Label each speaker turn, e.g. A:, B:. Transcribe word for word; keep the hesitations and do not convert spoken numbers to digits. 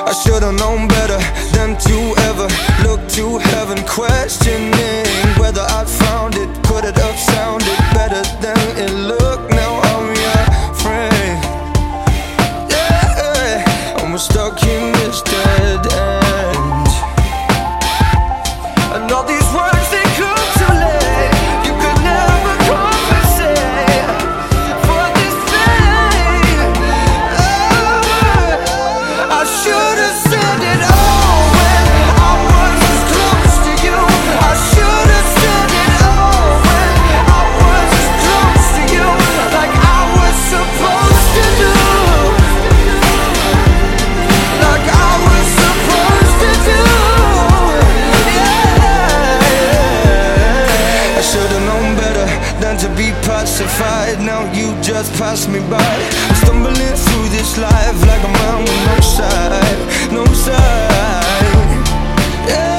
A: I should've known better than to ever look to heaven, questioning whether I'd found it. Could it have sounded better than it looked? Now I'm your friend, yeah, and we're stuck in this dead end. And all these words, they come too late. You could never compensate for this pain. Oh, I should've said it all when I was as close to you. I should've said it all when I was as close to you, like I was supposed to do, like I was supposed to do. I should've known better than to be pacified. Now you just passed me by. I'm stumbling through this life like a man with no side, no side, yeah.